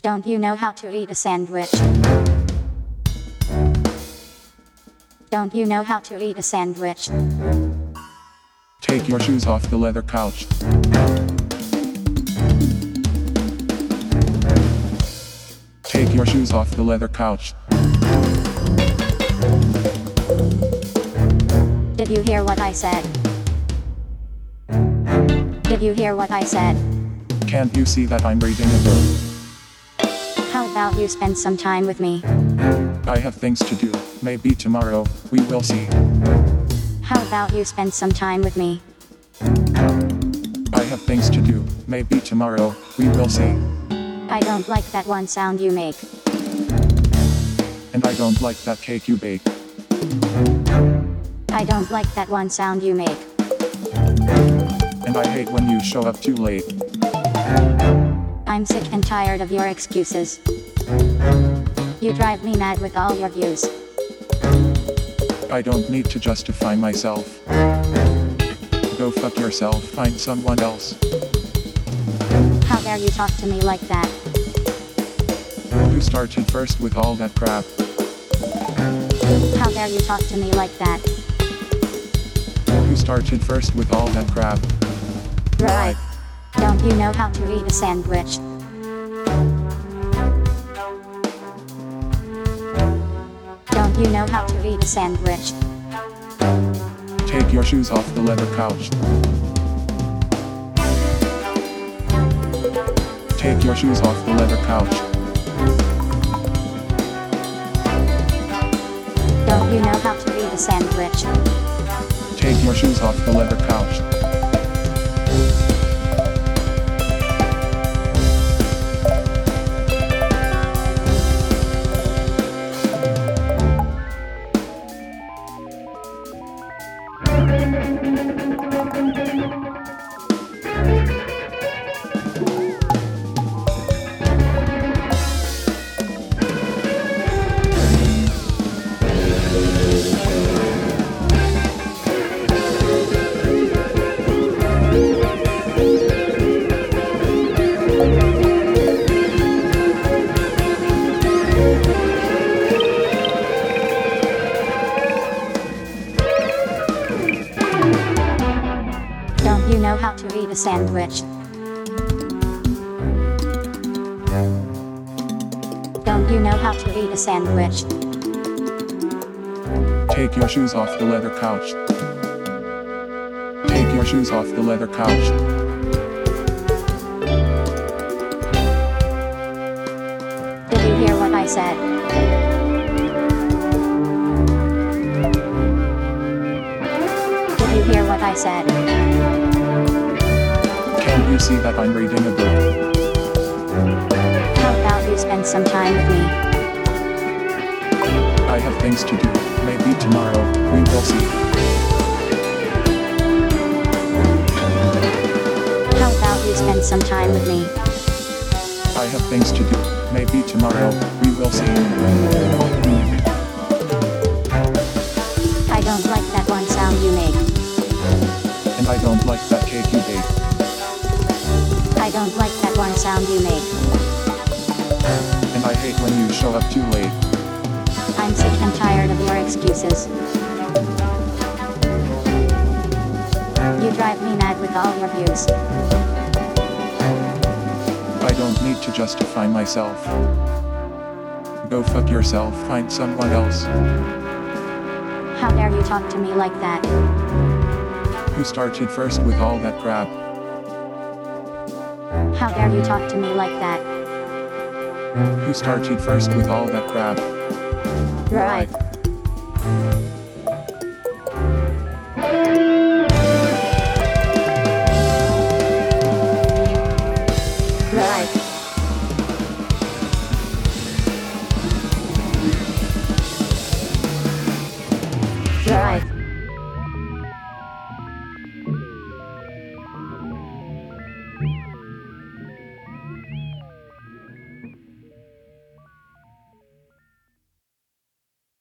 Don't you know how to eat a sandwich? Don't you know how to eat a sandwich? Take your shoes off the leather couch. Take your shoes off the leather couch. Did you hear what I said? Did you hear what I said? Can't you see that I'm reading a book? How about you spend some time with me? I have things to do. Maybe tomorrow, we will see. How about you spend some time with me? I have things to do. Maybe tomorrow, we will see. I don't like that one sound you make. And I don't like that cake you bake. I don't like that one sound you make. And I hate when you show up too late. I'm sick and tired of your excuses. You drive me mad with all your views. I don't need to justify myself. Go fuck yourself, find someone else. How dare you talk to me like that? Who started first with all that crap? How dare you talk to me like that? Who started first with all that crap? Right. Don't you know how to eat a sandwich? Don't you know how to eat a sandwich? Take your shoes off the leather couch. Take your shoes off the leather couch. Don't you know how to eat a sandwich? Take your shoes off the leather couch. Don't you know how to eat a sandwich? Don't you know how to eat a sandwich? Take your shoes off the leather couch. Take your shoes off the leather couch. Did you hear what I said? Did you hear what I said? Can't you see that I'm reading a book? How about you spend some time with me? I have things to do. Maybe tomorrow, we will see. How about you spend some time with me? I have things to do. Maybe tomorrow, we will see. I don't like that one sound you make. And I don't like that cake you bake. I don't like that one sound you make. And I hate when you show up too late. I'm sick and tired of your excuses. You drive me mad with all your views. I don't need to justify myself. Go fuck yourself, find someone else. How dare you talk to me like that? Who started first with all that crap? How dare you talk to me like that? Who started first with all that crap? Right.